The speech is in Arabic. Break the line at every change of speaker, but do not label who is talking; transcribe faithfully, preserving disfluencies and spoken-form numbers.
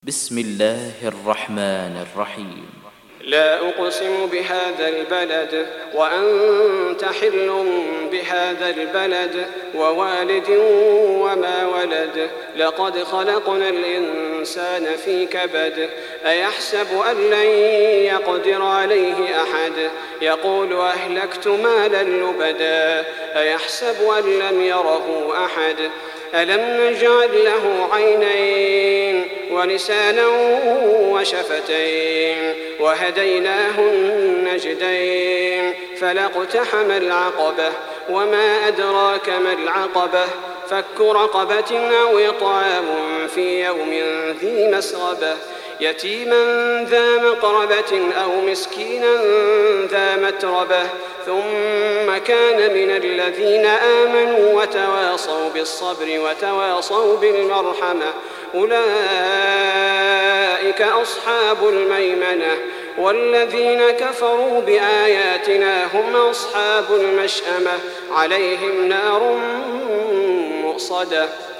بسم الله الرحمن الرحيم.
لا أقسم بهذا البلد وأنت حل بهذا البلد ووالد وما ولد لقد خلقنا الإنسان في كبد أيحسب أن لن يقدر عليه أحد يقول أهلكت مالا لبدا أيحسب أن لم يره أحد ألم نجعل له عينين ولسانا وشفتين وهديناه النجدين فلاقتحم العقبة وما أدراك ما العقبة فك رقبة أو إطعام في يوم ذي مسغبة يتيما ذا مقربة أو مسكينا ذا متربة ثم كان من الذين آمنوا وتواصوا بالصبر وتواصوا بالمرحمة أولئك أصحاب الميمنة والذين كفروا بآياتنا هم أصحاب المشأمة عليهم نار مؤصدة